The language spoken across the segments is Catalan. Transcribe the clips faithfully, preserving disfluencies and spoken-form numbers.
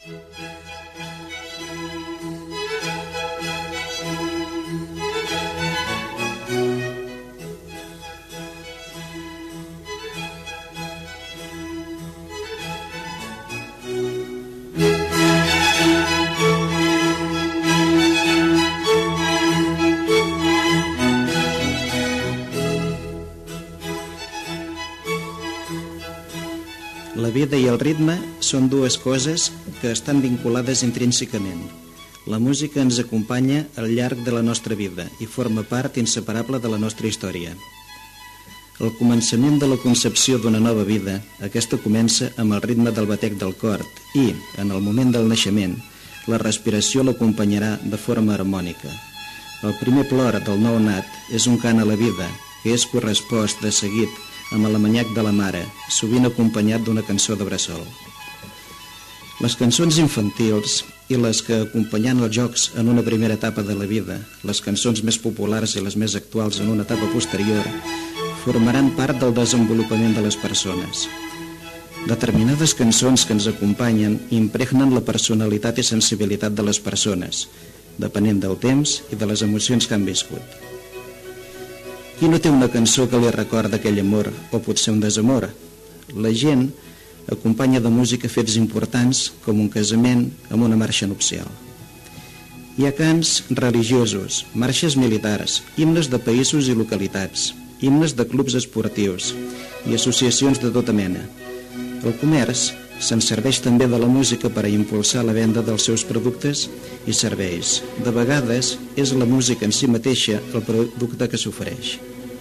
La vida i el ritme són dues coses que estan vinculades intrínsecament. La música ens acompanya al llarg de la nostra vida i forma part inseparable de la nostra història. Al començament de la concepció d'una nova vida, aquesta comença amb el ritme del batec del cor i, en el moment del naixement, la respiració l'acompanyarà de forma harmònica. El primer plor del nou nat és un cant a la vida, que és correspost de seguit amb l'amanyac de la mare, sovint acompanyat d'una cançó de bressol. Les cançons infantils i les que acompanyen els jocs en una primera etapa de la vida, les cançons més populars i les més actuals en una etapa posterior, formaran part del desenvolupament de les persones. Determinades cançons que ens acompanyen impregnen la personalitat i sensibilitat de les persones, depenent del temps i de les emocions que han viscut. Qui no té una cançó que li recorda aquell amor o potser un desamor? La gent acompanya de música fets importants com un casament amb una marxa nupcial. Hi ha cants religiosos, marxes militars, himnes de països i localitats, himnes de clubs esportius i associacions de tota mena. El comerç se'n serveix també de la música per a impulsar la venda dels seus productes i serveis. De vegades és la música en si mateixa el producte que s'ofereix.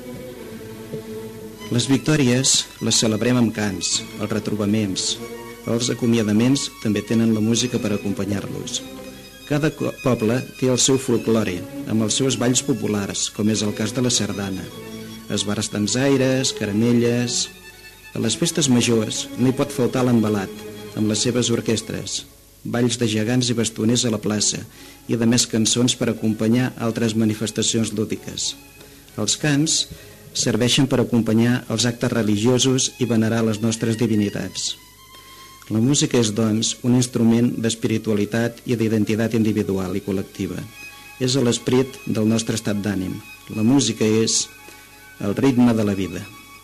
Les victòries les celebrem amb cants, els retrobaments, els acomiadaments també tenen la música per acompanyar-los. Cada poble té el seu folklore, amb els seus balls populars, com és el cas de la sardana, esbarts dansaires, caramelles. A les festes majors no hi pot faltar l'embalat, amb les seves orquestres, balls de gegants i bastoners a la plaça i de més cançons per acompanyar altres manifestacions lúdiques. Els cants serveixen per acompanyar els actes religiosos i venerar les nostres divinitats. La música és, doncs, un instrument d'espiritualitat i d'identitat individual i col·lectiva. És l'esperit del nostre estat d'ànim. La música és el ritme de la vida.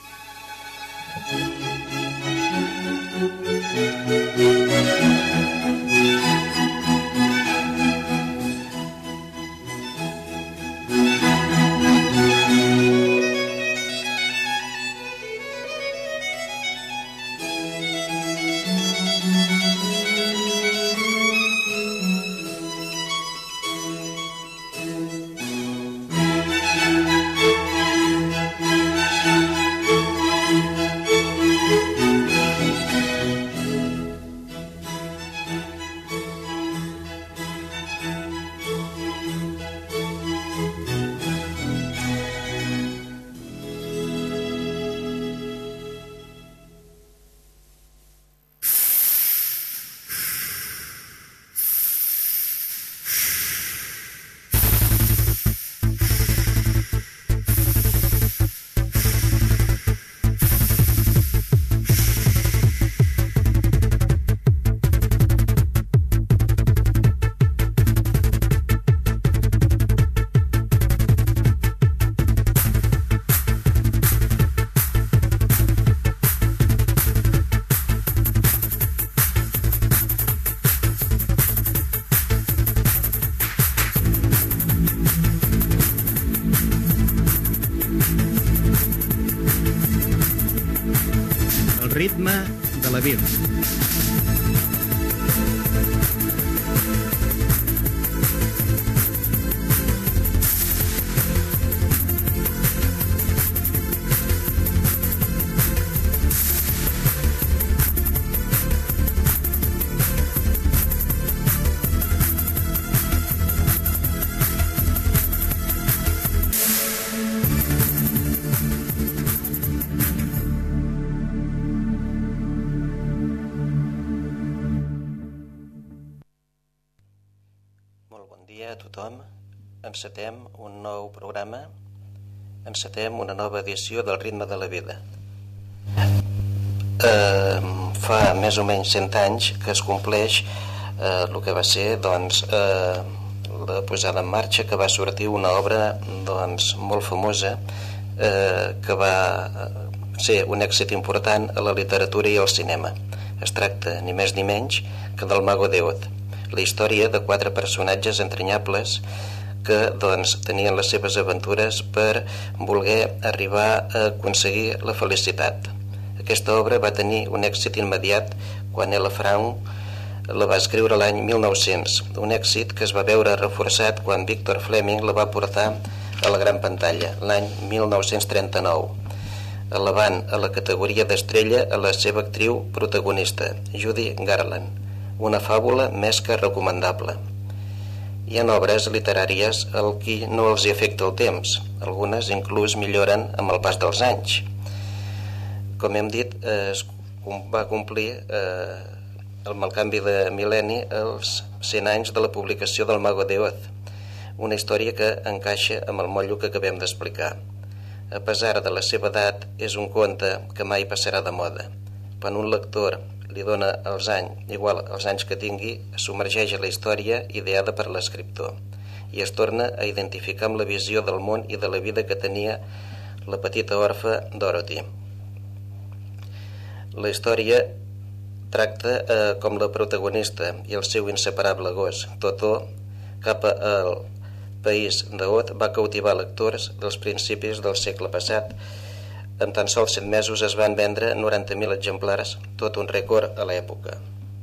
Ritme de la vida. A tothom, encetem un nou programa, encetem una nova edició del Ritme de la Vida. Eh, fa més o menys cent anys que es compleix eh, el que va ser doncs, eh, la posada en marxa, que va sortir una obra doncs, molt famosa, eh, que va ser un èxit important a la literatura i al cinema. Es tracta ni més ni menys que del Mago de Oz, la història de quatre personatges entranyables que doncs, tenien les seves aventures per voler arribar a aconseguir la felicitat. Aquesta obra va tenir un èxit immediat quan Ella Frank la va escriure l'any mil nou-cents, un èxit que es va veure reforçat quan Victor Fleming la va portar a la gran pantalla l'any mil nou-cents trenta-nou, elevant a la categoria d'estrella a la seva actriu protagonista, Judy Garland, una fàbula més que recomandable. Hi ha obres literàries al qui no els hi afecta el temps, algunes inclús milloren amb el pas dels anys. Com hem dit, es va complir eh, amb el canvi de mil·lenni els cent anys de la publicació del Mago de Oz, una història que encaixa amb el motllo que acabem d'explicar. A pesar de la seva edat, és un conte que mai passarà de moda. Quan un lector li dona els anys, igual els anys que tingui, es submergeix a la història ideada per l'escriptor i es torna a identificar amb la visió del món i de la vida que tenia la petita orfa Dorothy. La història tracta eh, com la protagonista i el seu inseparable gos, Totó, cap al país d'Oz va cautivar lectors dels principis del segle passat. En tan sols set mesos es van vendre noranta mil exemplars, tot un rècord a l'època.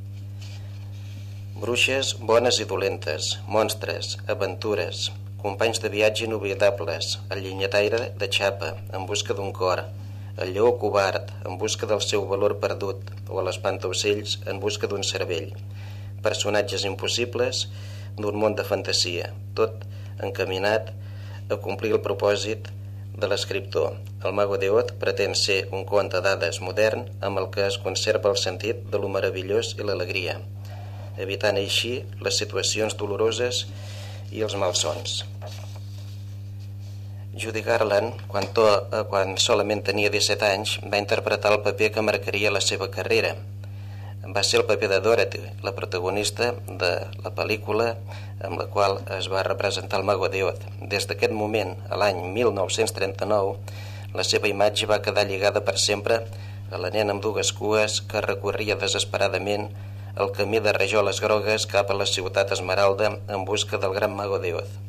Bruixes bones i dolentes, monstres, aventures, companys de viatge inoblidables, el llenyataire de xapa en busca d'un cor, el lleó covard en busca del seu valor perdut o l'espantaocells en busca d'un cervell, personatges impossibles d'un món de fantasia, tot encaminat a complir el propòsit de l'escriptor. El Mago de Oz pretén ser un conte d'hades modern amb el que es conserva el sentit de lo meravellós i l'alegria, evitant així les situacions doloroses i els malsons. Judy Garland, quan, to, quan solament tenia disset anys, va interpretar el paper que marcaria la seva carrera. Va ser el paper de Dorothy, la protagonista de la pel·lícula amb la qual es va representar el Mago de Oz. Des d'aquest moment, a l'any mil nou-cents trenta-nou, la seva imatge va quedar lligada per sempre a la nena amb dues cues que recorria desesperadament el camí de rajoles grogues cap a la ciutat Esmeralda en busca del gran Mago de Oz.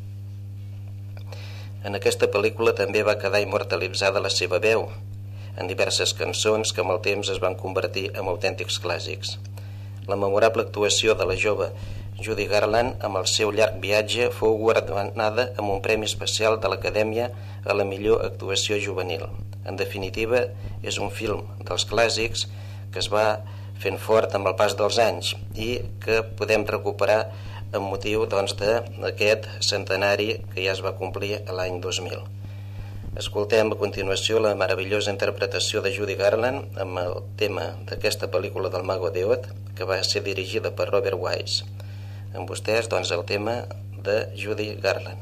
En aquesta pel·lícula també va quedar immortalitzada la seva veu, en diverses cançons que amb el temps es van convertir en autèntics clàssics. La memorable actuació de la jove Judy Garland amb el seu llarg viatge fou guardonada amb un premi especial de l'Acadèmia a la millor actuació juvenil. En definitiva, és un film dels clàssics que es va fent fort amb el pas dels anys i que podem recuperar amb motiu doncs, d'aquest centenari que ja es va complir l'any dos mil. Escoltem a continuació la meravellosa interpretació de Judy Garland amb el tema d'aquesta pel·lícula del Mago de Oz, que va ser dirigida per Robert Wise. Amb vostès, doncs, el tema de Judy Garland.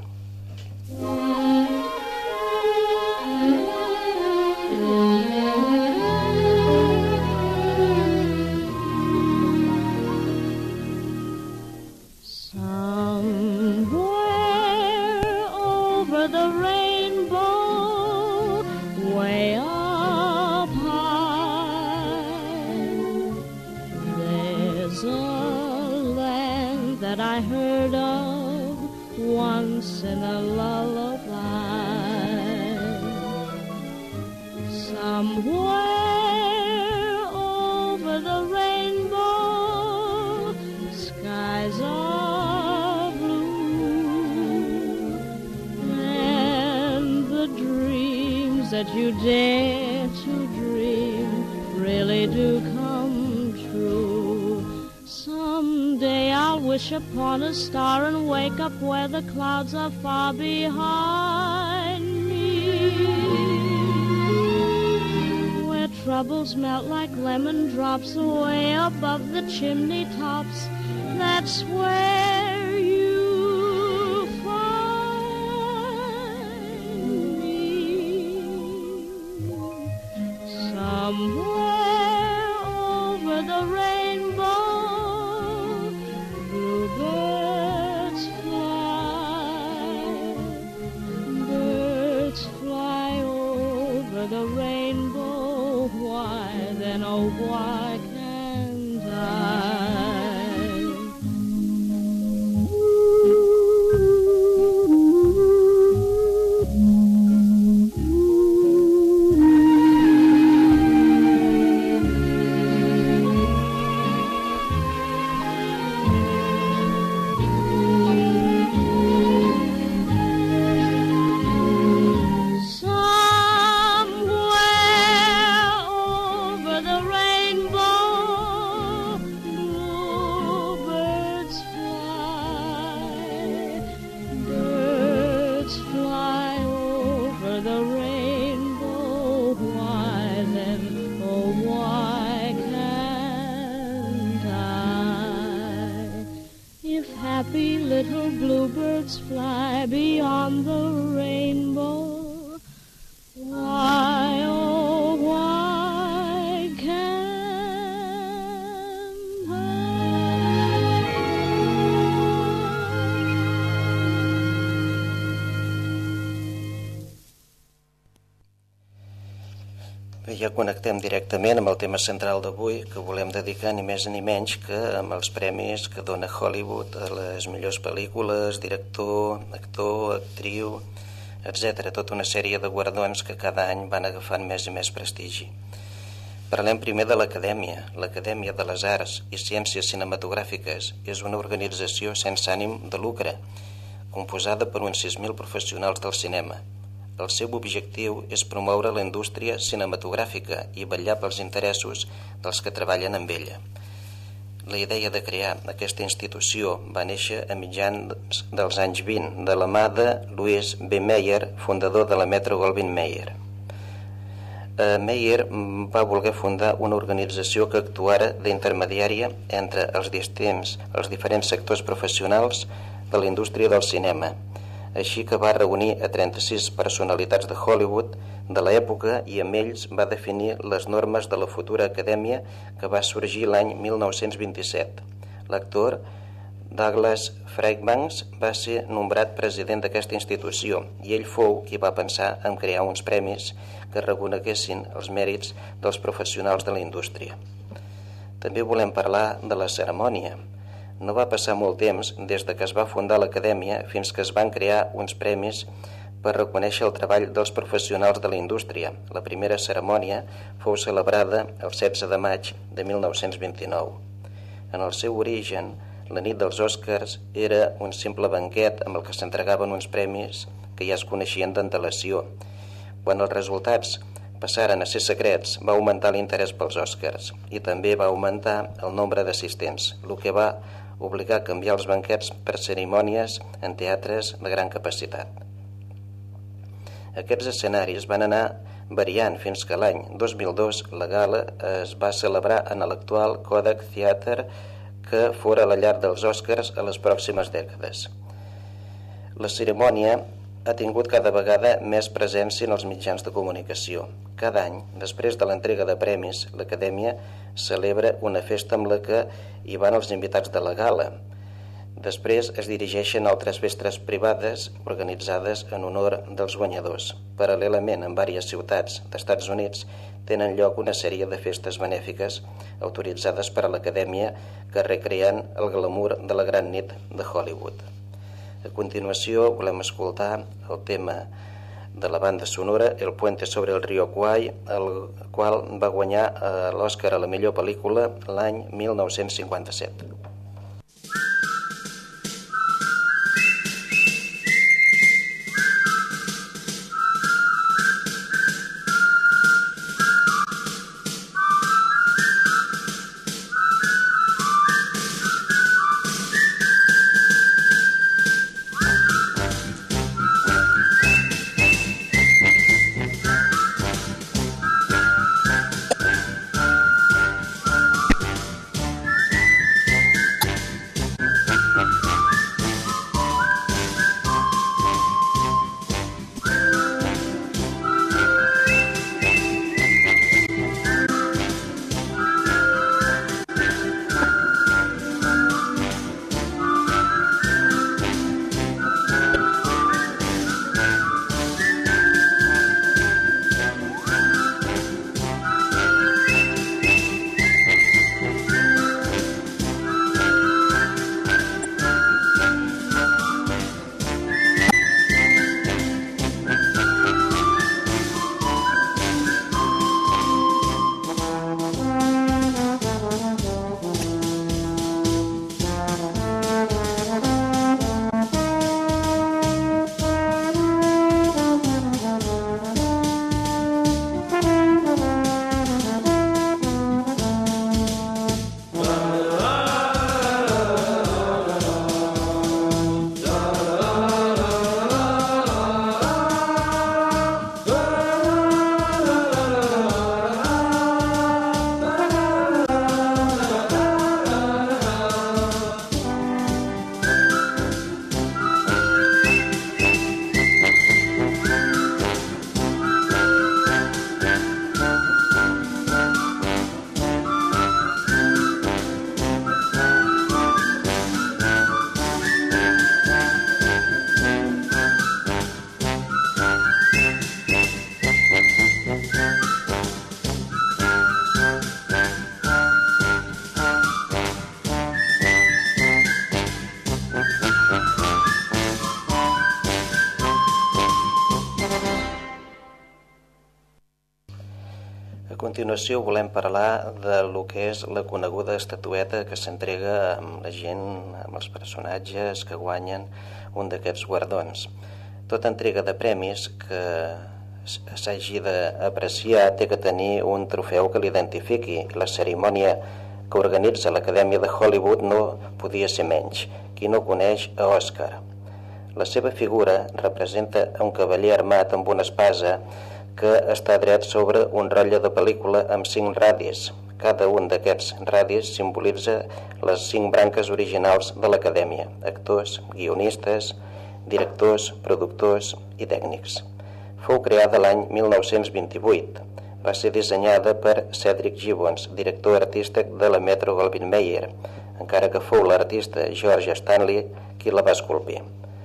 I heard of once in a lullaby. Somewhere over the rainbow, skies are blue, and the dreams that you dare to dream really do come true. Someday I'll wish upon a star and wake up where the clouds are far behind me, where troubles melt like lemon drops away above the chimney tops. That's where you find me. Somewhere over the rainbow, then oh, why can't I? Happy little bluebirds fly beyond the rainbow. Why, oh, why can't I? Bé, ja connectem directament amb el tema central d'avui, que volem dedicar ni més ni menys que amb els premis que dona Hollywood a les millors pel·lícules, director, actor, actriu, etcètera. Tota una sèrie de guardons que cada any van agafant més i més prestigi. Parlem primer de l'Acadèmia. L'Acadèmia de les Arts i Ciències Cinematogràfiques és una organització sense ànim de lucre, composada per uns sis mil professionals del cinema. El seu objectiu és promoure la indústria cinematogràfica i vetllar pels interessos dels que treballen amb ella. La idea de crear aquesta institució va néixer a mitjans dels anys vint, de la mà de Louis B. Mayer, fundador de la Metro-Goldwyn-Mayer. Eh, Mayer va voler fundar una organització que actuara d'intermediària entre els distints, els diferents sectors professionals de la indústria del cinema, així que va reunir a trenta-sis personalitats de Hollywood de l'època i amb ells va definir les normes de la futura acadèmia que va sorgir l'any mil nou-cents vint-i-set. L'actor Douglas Fairbanks va ser nombrat president d'aquesta institució i ell fou qui va pensar en crear uns premis que reconeguessin els mèrits dels professionals de la indústria. També volem parlar de la cerimònia. No va passar molt temps des de que es va fundar l'Acadèmia fins que es van crear uns premis per reconèixer el treball dels professionals de la indústria. La primera cerimònia fou celebrada el setze de maig de mil nou-cents vint-i-nou. En el seu origen, la nit dels Oscars era un simple banquet amb el que s'entregaven uns premis que ja es coneixien d'antelació. Quan els resultats passaren a ser secrets, va augmentar l'interès pels Oscars i també va augmentar el nombre d'assistents, el que va obligar a canviar els banquets per cerimònies en teatres de gran capacitat. Aquests escenaris van anar variant fins que l'any dos mil dos la gala es va celebrar en l'actual Kodak Theatre, que fora la llar dels Oscars a les pròximes dècades. La cerimònia ha tingut cada vegada més presència en els mitjans de comunicació. Cada any, després de l'entrega de premis, l'Acadèmia celebra una festa amb la que hi van els invitats de la gala. Després es dirigeixen altres festes privades organitzades en honor dels guanyadors. Paral·lelament, en diverses ciutats d'Estats Units tenen lloc una sèrie de festes benèfiques autoritzades per a l'Acadèmia que recreen el glamour de la gran nit de Hollywood. A continuació volem escoltar el tema de la banda sonora El puente sobre el río Kwai, el qual va guanyar l'Oscar a la millor pel·lícula l'any mil nou-cents cinquanta-set. continuació volem parlar de lo que és la coneguda estatueta que s'entrega amb la gent, amb els personatges que guanyen un d'aquests guardons. Tota entrega de premis que s'hagi d'apreciar té que tenir un trofeu que l'identifiqui. La cerimònia que organitza l'Acadèmia de Hollywood no podia ser menys. Qui no coneix a Oscar? La seva figura representa un cavaller armat amb una espasa que està dret sobre un rotlle de pel·lícula amb cinc radis. Cada un d'aquests radis simbolitza les cinc branques originals de l'Acadèmia: actors, guionistes, directors, productors i tècnics. Fou creada l'any mil nou-cents vint-i-vuit. Va ser dissenyada per Cedric Gibbons, director artístic de la Metro-Goldwyn-Mayer, encara que fou l'artista George Stanley qui la va esculpir.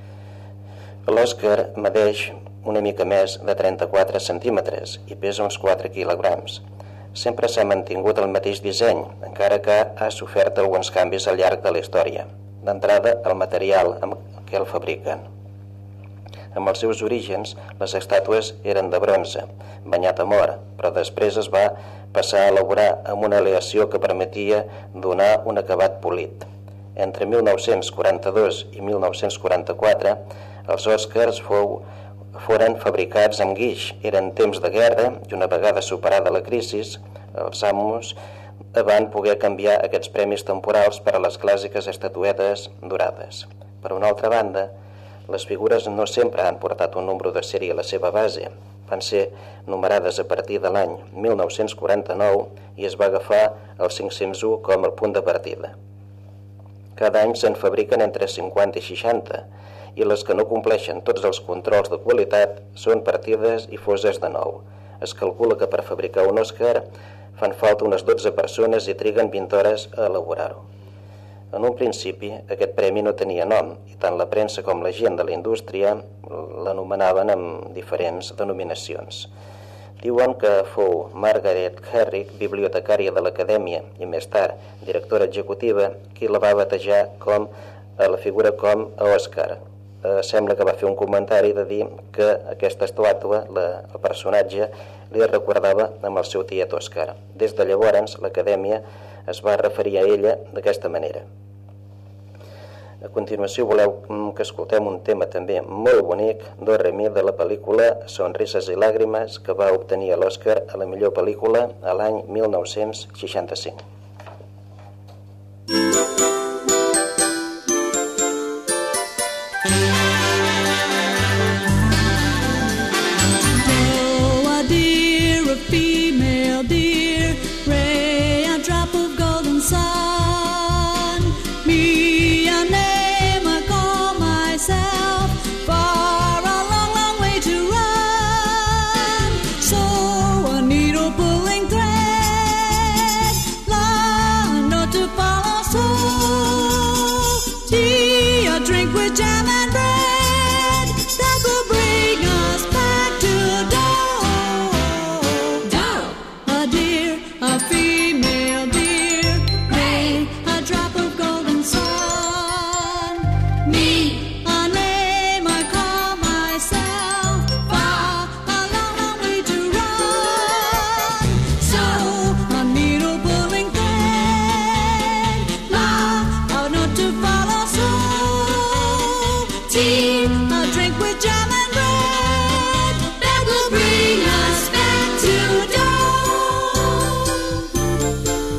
L'Oscar medeix una mica més de trenta-quatre centímetres i pesa uns quatre quilograms. Sempre s'ha mantingut el mateix disseny, encara que ha sofert alguns canvis al llarg de la història. D'entrada, el material amb què el fabriquen. Amb els seus orígens, les estàtues eren de bronze, banyat amb or, però després es va passar a elaborar amb una aleació que permetia donar un acabat polit. Entre mil nou-cents quaranta-dos i mil nou-cents quaranta-quatre, els Oscars fou, foren fabricats amb guix. Eren temps de guerra i una vegada superada la crisi, els amos van poder canviar aquests premis temporals per a les clàssiques estatuetes dorades. Per una altra banda, les figures no sempre han portat un número de sèrie a la seva base. Van ser numerades a partir de l'any mil nou-cents quaranta-nou i es va agafar el cinc-cents u com el punt de partida. Cada any se'n fabriquen entre cinquanta i seixanta, i les que no compleixen tots els controls de qualitat són partides i foses de nou. Es calcula que per fabricar un Oscar fan falta unes dotze persones i triguen vint hores a elaborar-ho. En un principi, aquest premi no tenia nom, i tant la premsa com la gent de la indústria l'anomenaven amb diferents denominacions. Diuen que fou Margaret Herrick, bibliotecària de l'Acadèmia i més tard directora executiva, qui la va batejar com a la figura com a Oscar. Eh, sembla que va fer un comentari de dir que aquesta estàtua, la, el personatge, li recordava amb el seu tiet Oscar. Des de llavors, l'Acadèmia es va referir a ella d'aquesta manera. A continuació voleu que escoltem un tema també molt bonic, Do Re Mi, de la pel·lícula Sonrises i Làgrimes, que va obtenir l'Oscar a la millor pel·lícula a l'any mil nou-cents seixanta-cinc. Female deer, ray a drop of golden sun. Me a name I call myself, far a long, long way to run. So a needle pulling thread, long not to follow. So tea a drink with jam and bread, that will bring us back to dawn. A female deer, ray, a drop of golden sun. Me, a name I call myself, far a long, long way to run. So a needle pulling thread, long, how not to follow. So tea, a drink with jam and bread, that will bring us back to dawn.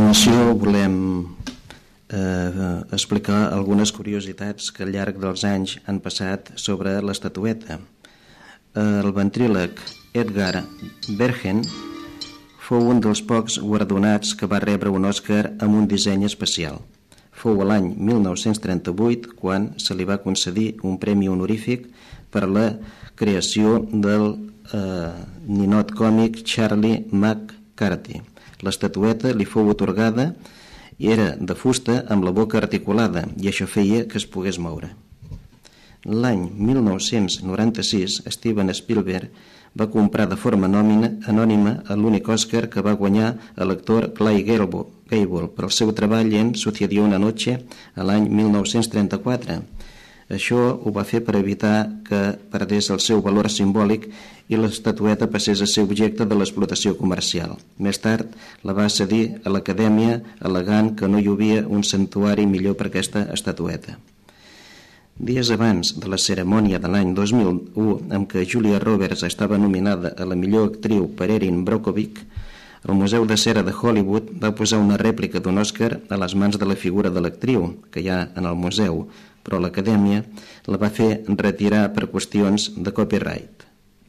continuació volem eh, explicar algunes curiositats que al llarg dels anys han passat sobre l'estatueta. El ventríleg Edgar Verheen fou un dels pocs guardonats que va rebre un Òscar amb un disseny especial. Fou a l'any mil nou-cents trenta-vuit quan se li va concedir un premi honorífic per la creació del eh, ninot còmic Charlie McCarthy. L'estatueta li fou atorgada i era de fusta amb la boca articulada i això feia que es pogués moure. L'any mil nou-cents noranta-sis, Steven Spielberg va comprar de forma anònima l'únic Òscar que va guanyar l'actor Clay Gable pel seu treball en Sucedió una noche a l'any mil nou-cents trenta-quatre. Això ho va fer per evitar que perdés el seu valor simbòlic i l'estatueta passés a ser objecte de l'explotació comercial. Més tard la va cedir a l'Acadèmia al·legant que no hi havia un santuari millor per aquesta estatueta. Dies abans de la cerimònia de l'any dos mil u, en què Julia Roberts estava nominada a la millor actriu per Erin Brockovich, el Museu de Cera de Hollywood va posar una rèplica d'un Òscar a les mans de la figura de l'actriu, que hi ha en el museu, però l'Acadèmia la va fer retirar per qüestions de copyright.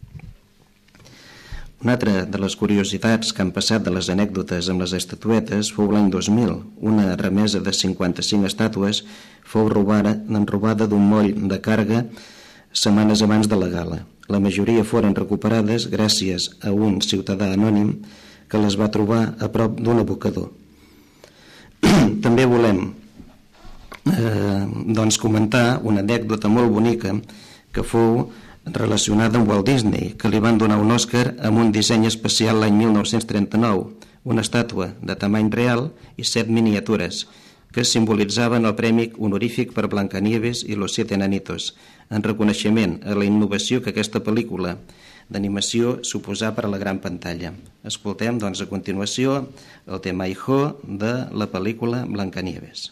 Una altra de les curiositats que han passat de les anècdotes amb les estatuetes fou l'any dos mil. Una remesa de cinquanta-cinc estàtues fou robada, robada d'un moll de càrrega setmanes abans de la gala. La majoria foren recuperades gràcies a un ciutadà anònim que les va trobar a prop d'un abocador. També volem eh, doncs comentar una anècdota molt bonica que fou relacionada amb Walt Disney, que li van donar un Òscar amb un disseny especial l'any mil nou-cents trenta-nou, una estàtua de tamany real i set miniatures que simbolitzaven el premi honorífic per Blancanieves i los siete enanitos, en reconeixement a la innovació que aquesta pel·lícula d'animació suposà per a la gran pantalla. Escoltem, doncs, a continuació el tema Hi-ho de la pel·lícula Blancanieves.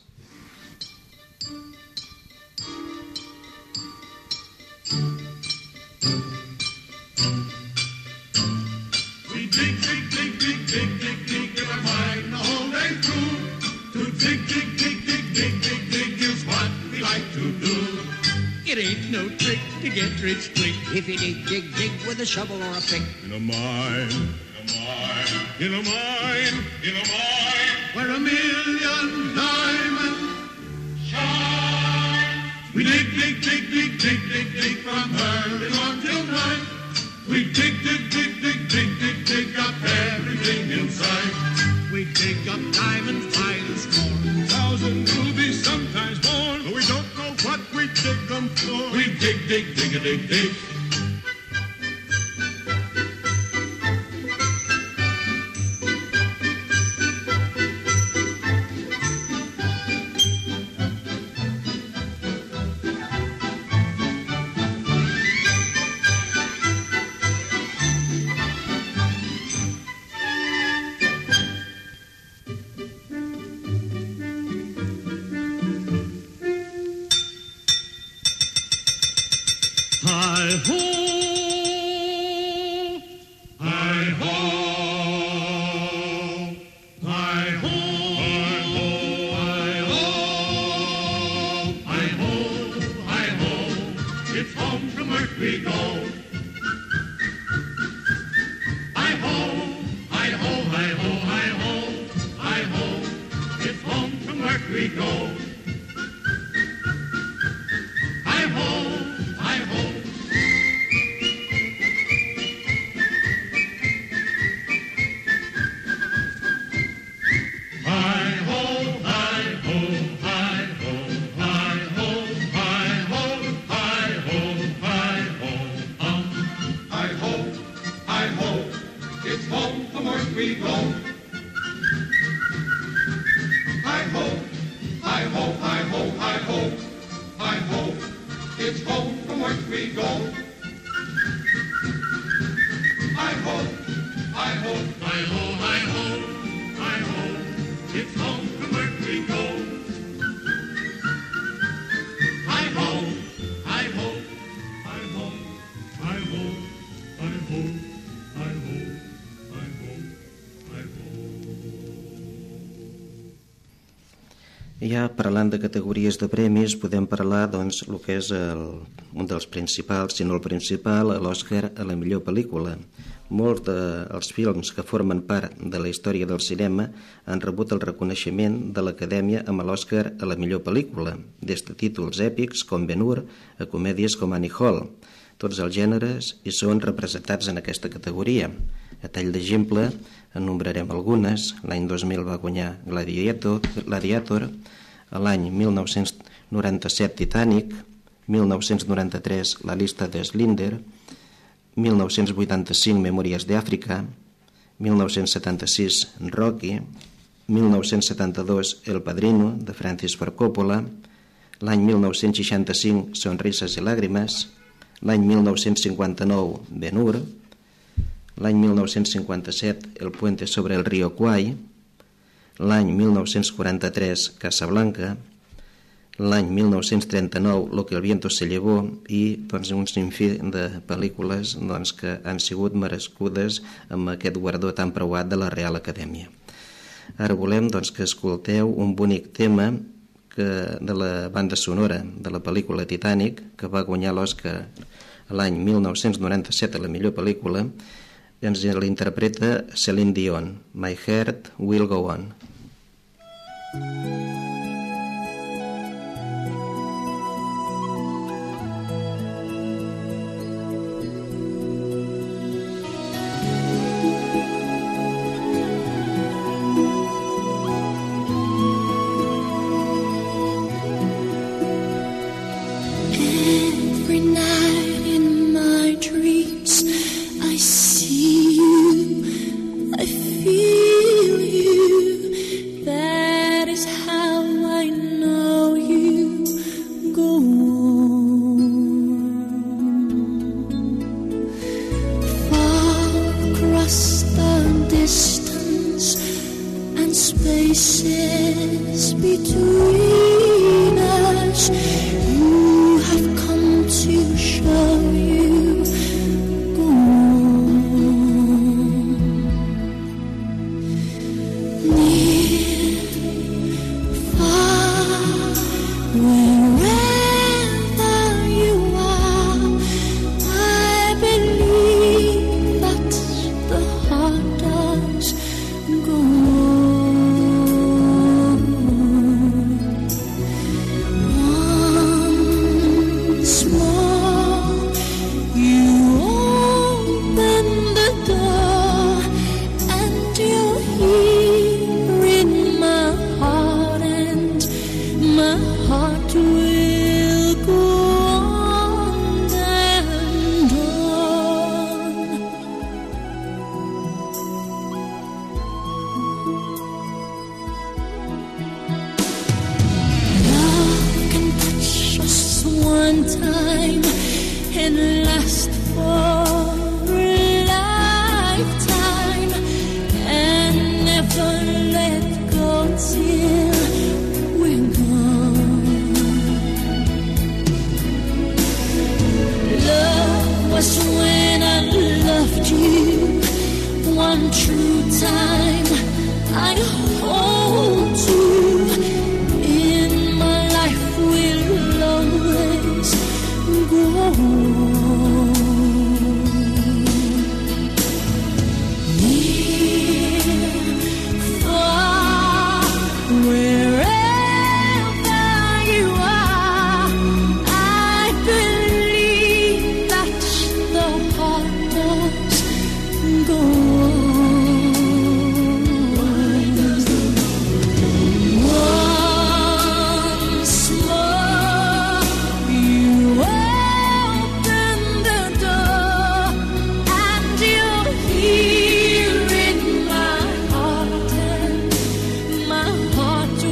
We dig, dig, dig, dig, dig, dig, dig in our mind the whole day through. To dig, dig, dig, dig, dig, dig, dig is what we like to do. It ain't no trick to get rich quick if you dig, dig, dig with a shovel or a pick. In a mine, in a mine, in a mine, in a mine, where a million diamonds shine. We dig, dig, dig, dig, dig, dig, dig from early morn till night. We dig, dig, dig, dig, dig, dig, dig up everything inside. We dig up diamonds by the score, Thousand rubies, sometimes more, but we don't know what we dig them for. We dig, dig, dig, a dig, dig. Hi-ho, Hi-ho, hi-ho, hi-ho, hi-ho, hi-ho, it's home from work we go. Hi-ho, hi-ho, hi-ho, hi-ho, hi-ho, it's home from work we go. Hi-ho, hi-ho. We go. Hi-ho, hi-ho, hi-ho, hi-ho, hi-ho, it's home from work we go. Hi-ho, hi-ho, hi-ho, hi-ho, hi-ho, it's home from work we go. Hi-ho, hi-ho, hi-ho, hi-ho, hi-ho, hi-ho. Ja parlant de categories de premis, podem parlar doncs el que és el, un dels principals, si no el principal, l'Oscar a la millor pel·lícula. Molts dels films que formen part de la història del cinema han rebut el reconeixement de l'Acadèmia amb l'Oscar a la millor pel·lícula, des de títols èpics com Ben-Hur a comèdies com Annie Hall. Tots els gèneres hi són representats en aquesta categoria. A tall d'exemple, en nombrarem algunes. L'any dos mil va guanyar Gladiator, Gladiator, l'any mil nou-cents noranta-set Titanic, mil nou-cents noranta-tres La llista de Schindler, mil nou-cents vuitanta-cinc Memòries d'Àfrica, mil nou-cents setanta-sis Rocky, mil nou-cents setanta-dos El Padrino, de Francis Ford Coppola, l'any mil nou-cents seixanta-cinc Sonrises i làgrimes, l'any mil nou-cents cinquanta-nou Ben-Hur, l'any mil nou-cents cinquanta-set El puente sobre el río Kwai, l'any mil nou-cents quaranta-tres Casablanca, l'any mil nou-cents trenta-nou Lo que el viento se llevó i doncs, un sinfí de pel·lícules doncs, que han sigut merescudes amb aquest guardó tan preuat de la Real Acadèmia. Ara volem doncs, que escolteu un bonic tema que, de la banda sonora de la pel·lícula Titanic, que va guanyar l'Oscar l'any mil nou-cents noranta-set a la millor pel·lícula. Ens l'interpreta Celine Dion, My Heart Will Go On. Every night in my dreams I see you, I feel you, that is how I know you. Go on, far across the distance and spaces between us, you have come to show you. Go on, near, far, wherever you are, I believe that the heart does. Go on, once more you open the door and you're here in my heart, and my heart will go on and on. Love can touch us one time and last for a lifetime and never let go till we're gone. Love was when I loved you one true time. I hold you in my life, will always go on. Near, far, wherever you are, I believe that the heart does go on. Once more you open the door and you're here in my heart, and my heart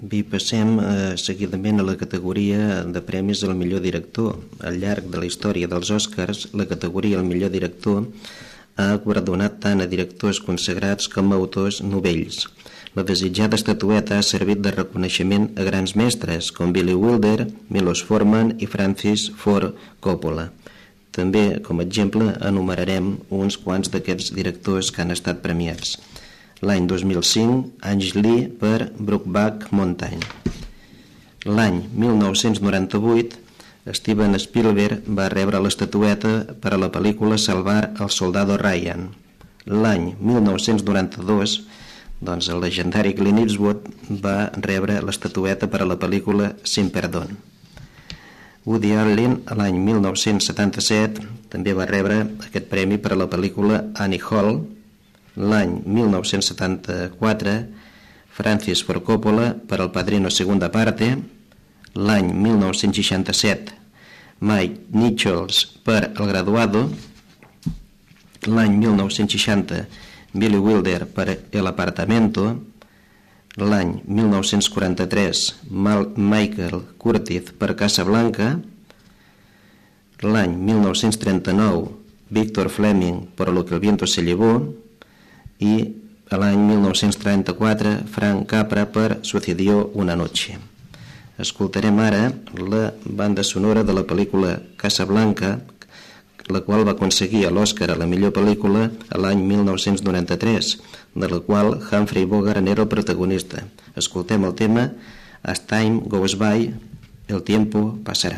I passem eh, seguidament a la categoria de premis al millor director. Al llarg de la història dels Oscars, la categoria al millor director ha guardonat tant a directors consagrats com a autors novells. La desitjada estatueta ha servit de reconeixement a grans mestres com Billy Wilder, Milos Forman i Francis Ford Coppola. També, com a exemple, enumerarem uns quants d'aquests directors que han estat premiats. L'any dos mil cinc, Ang Lee per Brokeback Mountain. L'any mil nou-cents noranta-vuit, Steven Spielberg va rebre l'estatueta per a la pel·lícula Salvar el soldado Ryan. L'any mil nou-cents noranta-dos, doncs el legendari Clint Eastwood va rebre l'estatueta per a la pel·lícula Sin Perdón. Woody Allen, l'any mil nou-cents setanta-set, també va rebre aquest premi per a la pel·lícula Annie Hall. L'any mil nou-cents setanta-quatre, Francis Ford Coppola per El Padrino Segunda Parte. L'any mil nou-cents seixanta-set, Mike Nichols per El Graduado. L'any mil nou-cents seixanta, Billy Wilder per El Apartamento. L'any mil nou-cents quaranta-tres, Michael Curtiz per Casablanca. L'any mil nou-cents trenta-nou, Victor Fleming per Lo que el viento se llevó. I l'any mil nou-cents trenta-quatre, Frank Capra per Sucedió una noche. Escoltarem ara la banda sonora de la pel·lícula Casablanca, la qual va aconseguir l'Oscar a la millor pel·lícula a l'any mil nou-cents noranta-tres, de la qual Humphrey Bogart era el protagonista. Escoltem el tema As Time Goes By, el tiempo pasará.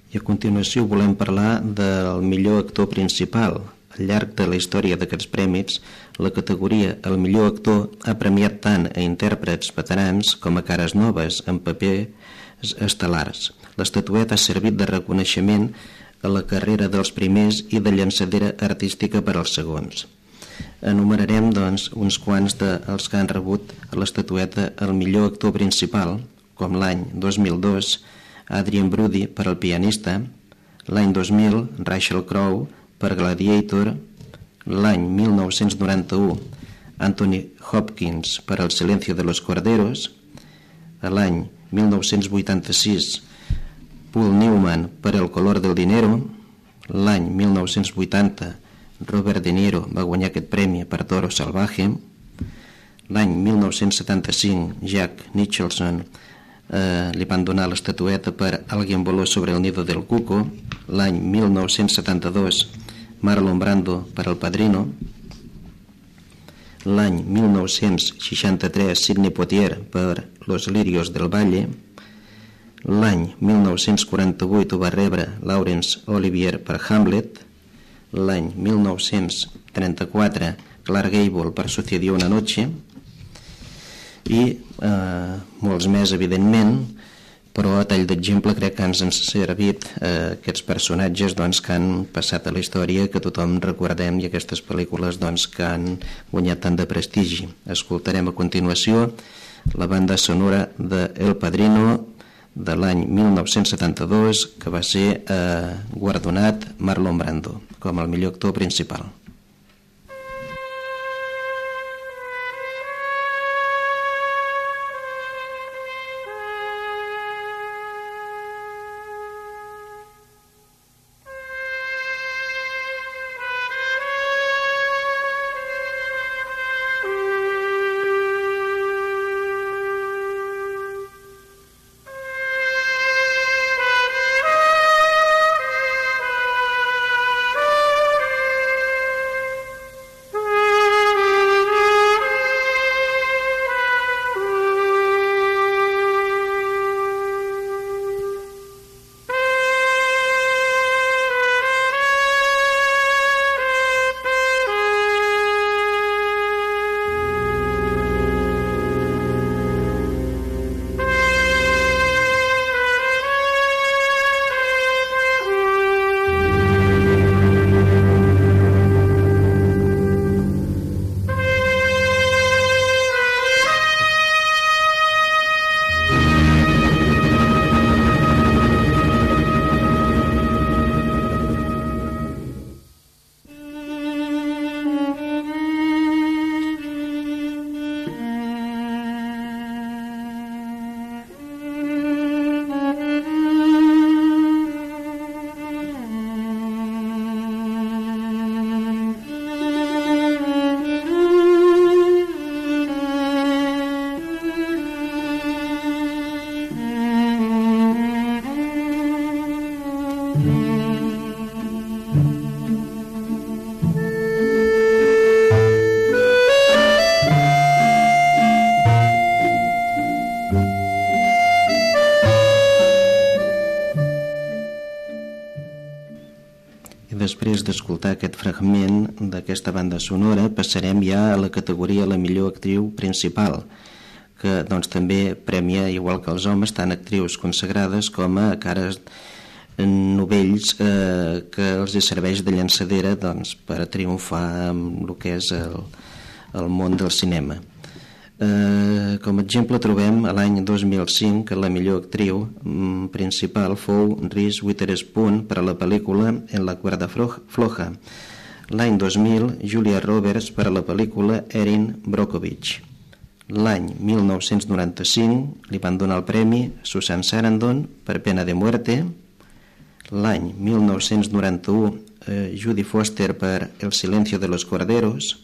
I a continuació volem parlar del millor actor principal. Al llarg de la història d'aquests premis, la categoria el millor actor ha premiat tant a intèrprets veterans com a cares noves en papers estel·lars. L'estatueta ha servit de reconeixement a la carrera dels primers i de llançadera artística per als segons. Enumerarem, doncs, uns quants dels que han rebut l'estatueta el millor actor principal, com l'any dos mil dos, Adrien Brody per al pianista, l'any dos mil, Russell Crowe per Gladiator, l'any mil nou-cents noranta-u, Anthony Hopkins per El silencio de los corderos, l'any mil nou-cents vuitanta-sis, Paul Newman per El color del dinero, l'any mil nou-cents vuitanta, Robert De Niro va guanyar aquest premi per Toro Salvaje, l'any mil nou-cents setanta-cinc, Jack Nicholson eh, li van donar l'estatueta per Alguien voló sobre el nido del cuco, l'any mil nou-cents setanta-dos, Marlon Brando per El Padrino, l'any mil nou-cents seixanta-tres, Sidney Poitier per Los lirios del valle, l'any mil nou-cents quaranta-vuit ho va rebre Laurence Olivier per Hamlet, l'any mil nou-cents trenta-quatre Clark Gable per Sucedió una noche i eh, molts més, evidentment, però a tall d'exemple crec que ens han servit eh, aquests personatges doncs, que han passat a la història, que tothom recordem, i aquestes pel·lícules doncs, que han guanyat tant de prestigi. Escoltarem a continuació la banda sonora de El Padrino de l'any mil nou-cents setanta-dos, que va ser eh, guardonat Marlon Brando com el millor actor principal. Després d'escoltar aquest fragment d'aquesta banda sonora, passarem ja a la categoria la millor actriu principal, que doncs, també premia, igual que els homes, tant actrius consagrades com a cares novells eh, que els serveix de llançadera doncs, per a triomfar amb el que és el, el món del cinema. Eh, com a exemple trobem a l'any dos mil cinc que la millor actriu mm, principal fou Reese Witherspoon per a la pel·lícula En la cuerda floja. L'any dos mil, Julia Roberts per a la pel·lícula Erin Brockovich. L'any mil nou-cents noranta-cinc li van donar el premi Susan Sarandon per Pena de muerte. L'any mil nou-cents noranta-u, eh, Judy Foster per El silencio de los corderos.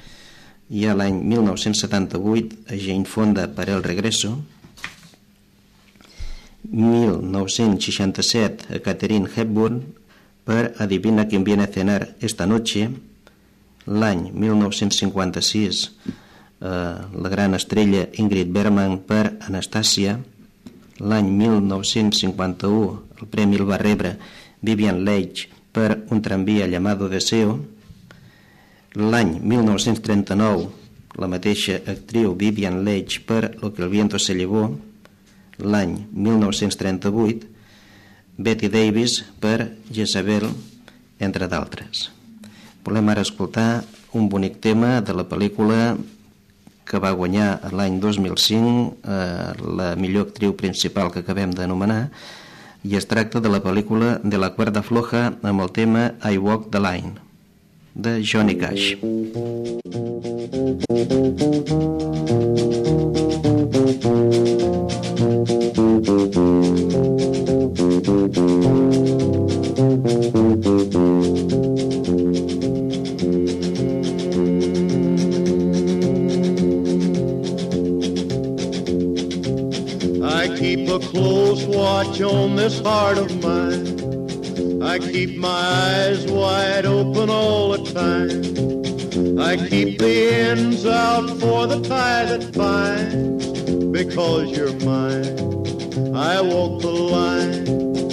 I a l'any mil nou-cents setanta-vuit, a Jane Fonda per El regreso. mil nou-cents seixanta-set, a Katharine Hepburn per Adivina quién viene a cenar esta noche. L'any mil nou-cents cinquanta-sis, eh, la gran estrella Ingrid Bergman per Anastàsia. L'any mil nou-cents cinquanta-u, el premi el va rebre Vivien Leigh per Un tramvia llamado Deseo. L'any mil nou-cents trenta-nou, la mateixa actriu Vivien Leigh per Lo que el viento se llevó. L'any mil nou-cents trenta-vuit, Betty Davis per Jezabel, entre d'altres. Volem ara escoltar un bonic tema de la pel·lícula que va guanyar l'any dos mil cinc eh, la millor actriu principal que acabem d'anomenar, i es tracta de la pel·lícula De la cuerda floja amb el tema I Walk the Line, de Johnny Cash. I keep a close watch on this heart of mine. I keep my eyes wide open all the time. I keep the ends out for the tie that binds. Because you're mine, I walk the line.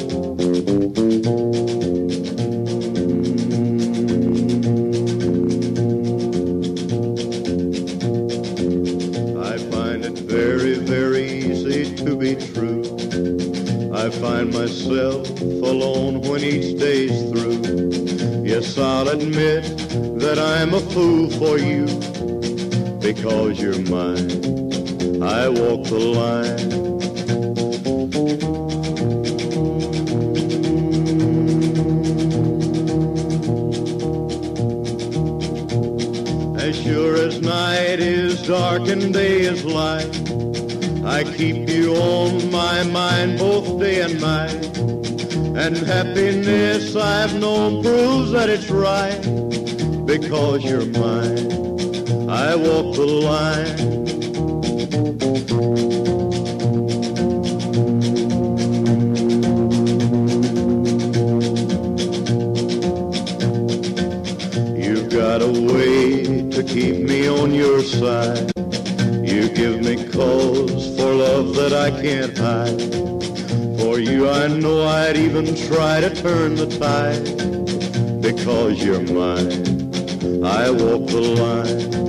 I find it very, very easy to be true. I find myself alone when each day's through. Yes, I'll admit that I'm a fool for you. Because you're mine, I walk the line. As sure as night is dark and day is light, I keep you on my mind both day and night. And happiness I've known proves that it's right. Because you're mine, I walk the line. You've got a way to keep me on your side. You give me cause for love that I can't hide. For you I know I'd even try to turn the tide. Because you're mine, I walk the line.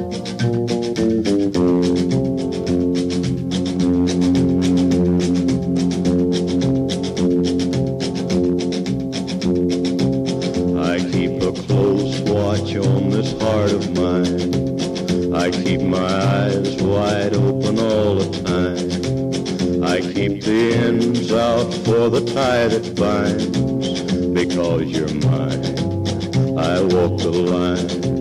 I keep a close watch on this heart of mine. I keep my eyes wide open all the time. I keep the ends out for the tie that binds. Because you're mine, I walk the line.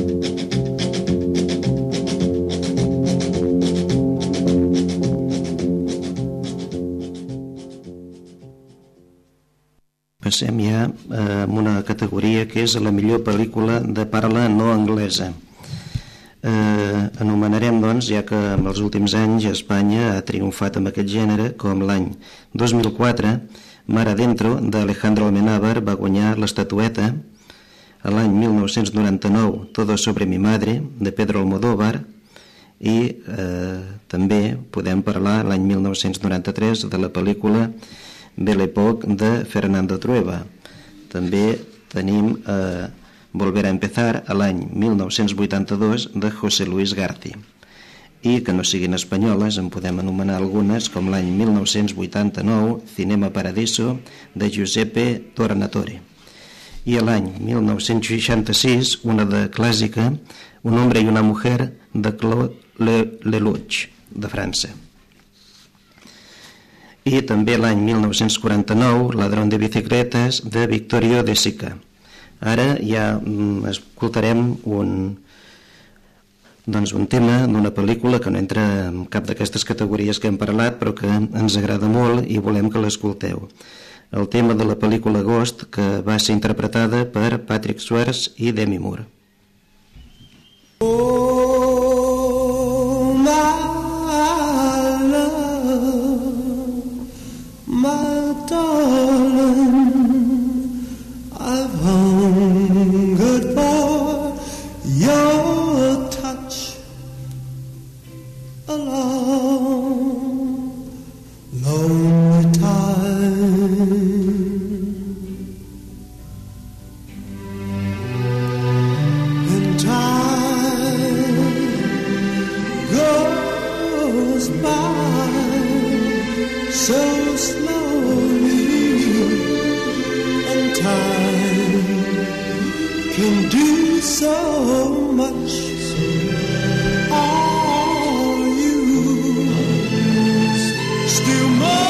Passem ja a una categoria que és la millor pel·lícula de parla no anglesa. Eh, anomenarem, doncs, ja que en els últims anys Espanya ha triomfat amb aquest gènere, com l'any dos mil quatre, Mar Adentro, d'Alejandro Amenábar, va guanyar l'estatueta. A l'any mil nou-cents noranta-nou, Todo sobre mi madre, de Pedro Almodóvar, i eh, també podem parlar l'any mil nou-cents noranta-tres de la pel·lícula Belle Époque, de Fernando Trueba. També tenim eh, Volver a empezar, a l'any mil nou-cents vuitanta-dos, de José Luis García. I que no siguin espanyoles, en podem anomenar algunes, com l'any mil nou-cents vuitanta-nou, Cinema Paradiso, de Giuseppe Tornatore. I a l'any mil nou-cents seixanta-sis, una de clàssica, Un hombre y una mujer, de Claude Lelouch, de França. I també l'any mil nou-cents quaranta-nou, Ladrón de bicicletes, de Vittorio De Sica. Ara ja mm, escoltarem un, doncs un tema d'una pel·lícula que no entra en cap d'aquestes categories que hem parlat, però que ens agrada molt i volem que l'escolteu. El tema de la pel·lícula Ghost, que va ser interpretada per Patrick Swayze i Demi Moore. Oh, my love, my darling, I've hungered for your touch a long, lonely time. so slowly, and time can do so much. Are you still more?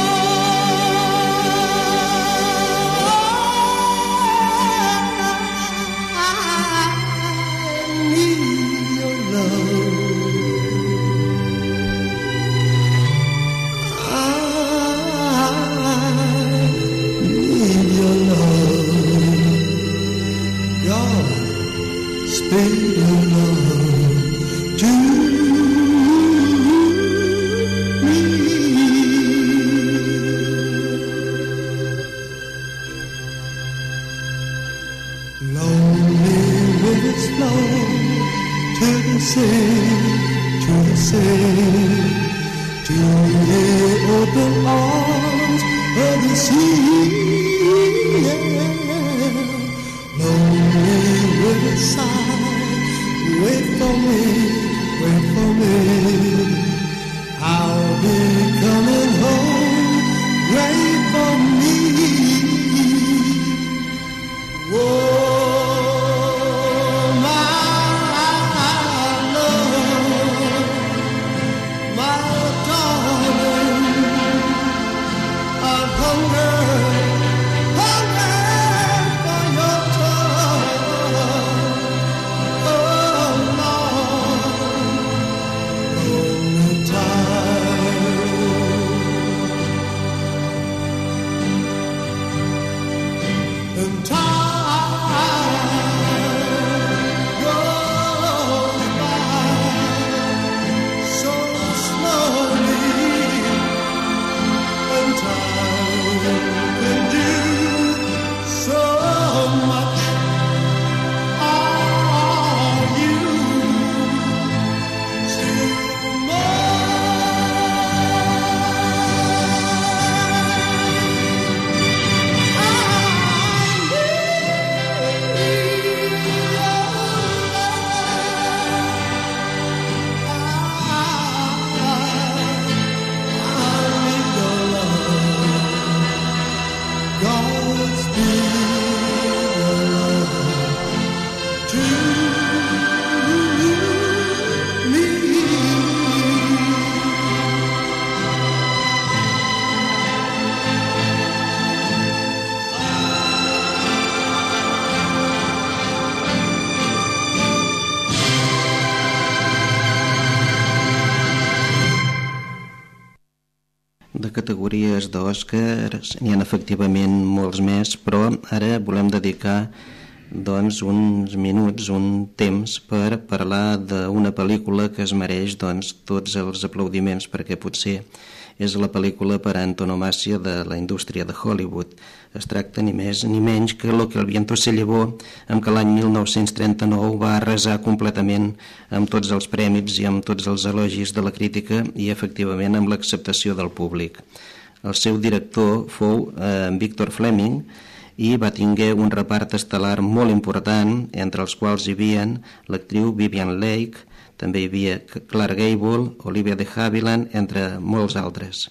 Categories d'Oscars n'hi ha efectivament molts més, però ara volem dedicar doncs, uns minuts, un temps per parlar d'una pel·lícula que es mereix doncs, tots els aplaudiments, perquè potser és la pel·lícula per antonomàsia de la indústria de Hollywood. Es tracta ni més ni menys que Lo que el viento se llevó, amb què l'any mil nou-cents trenta-nou va arrasar completament amb tots els prèmits i amb tots els elogis de la crítica i efectivament amb l'acceptació del públic. El seu director fou eh, Victor Fleming i va tinguer un repart estel·lar molt important, entre els quals hi havia l'actriu Vivien Leigh, també hi havia Clark Gable, Olivia de Havilland, entre molts altres.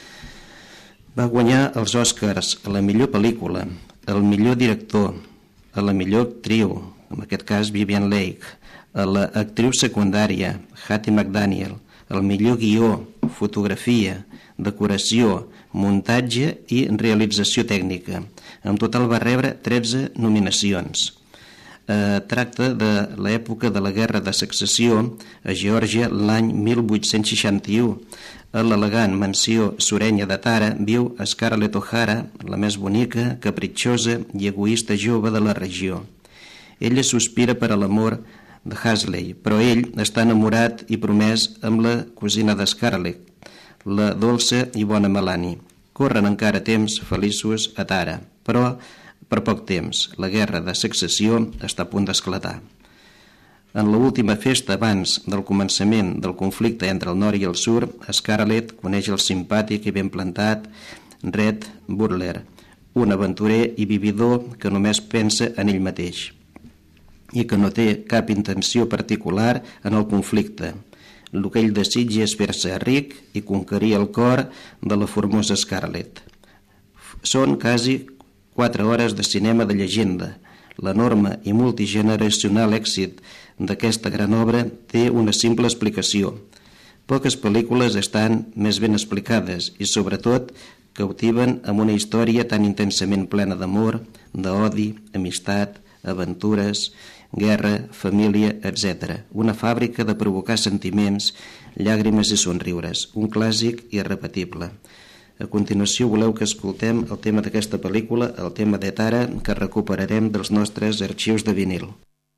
Va guanyar els Oscars a la millor pel·lícula, al millor director, a la millor actriu, en aquest cas Vivien Leigh, a l'actriu secundària, Hattie McDaniel, al millor guió, fotografia, decoració, muntatge i realització tècnica. En total va rebre tretze nominacions. Eh, tracta de l'època de la Guerra de Successió a Geòrgia l'any mil vuit-cents seixanta-u. A l'elegant mansió surenya de Tara viu Scarlett O'Hara, la més bonica, capritxosa i egoista jove de la regió. Ella sospira per a l'amor de Hasley, però ell està enamorat i promès amb la cosina de Scarlett, la dolça i bona Melanie. Corren encara temps feliços a Tara, però per poc temps. La Guerra de Successió està a punt d'esclatar. En l'última festa abans del començament del conflicte entre el nord i el sud, Scarlett coneix el simpàtic i ben plantat Red Butler, un aventurer i vividor que només pensa en ell mateix i que no té cap intenció particular en el conflicte. el que ell desitja és fer-se ric i conquerir el cor de la formosa Scarlett. Són quasi quatre hores de cinema de llegenda. L'enorme i multigeneracional èxit d'aquesta gran obra té una simple explicació. Poques pel·lícules estan més ben explicades i, sobretot, cautiven amb una història tan intensament plena d'amor, d'odi, amistat, aventures, guerra, família, etcètera. Una fàbrica de provocar sentiments, llàgrimes i somriures. Un clàssic irrepetible. A continuació voleu que escoltem el tema d'aquesta pel·lícula, el tema de Tara, que recuperarem dels nostres arxius de vinil.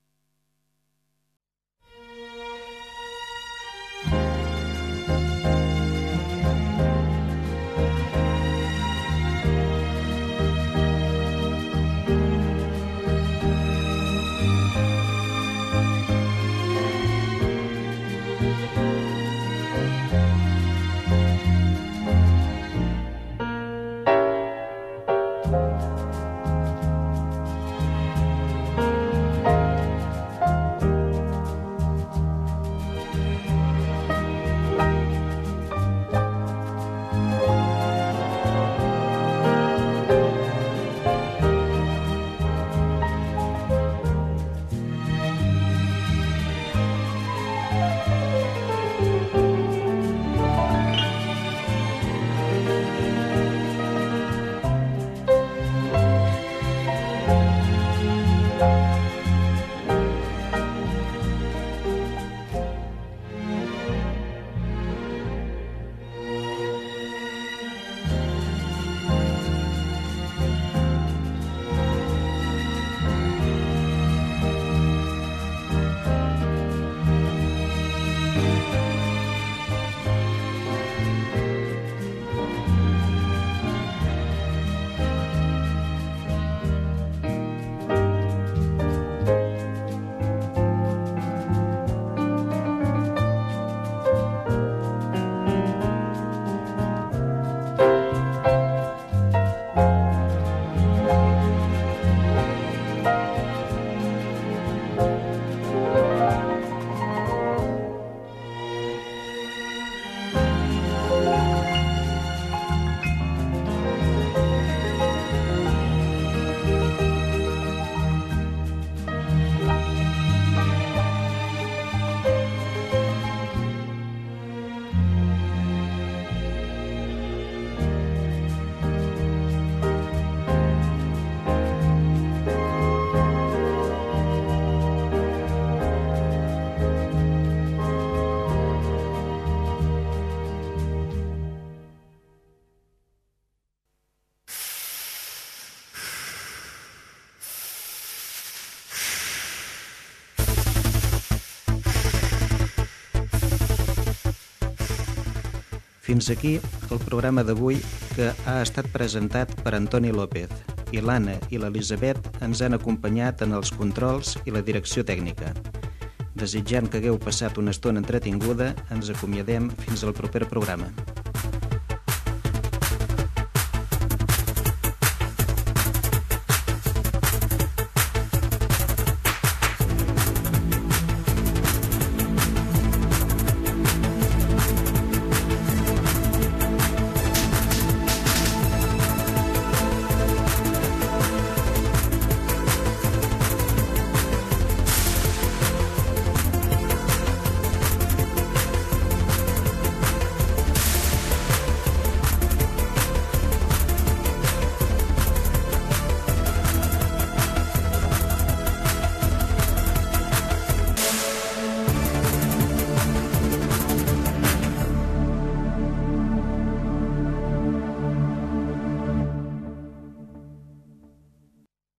Fins aquí el programa d'avui, que ha estat presentat per Antoni López, i l'Anna i l'Elisabet ens han acompanyat en els controls i la direcció tècnica. Desitjant que hagueu passat una estona entretinguda, ens acomiadem fins al proper programa.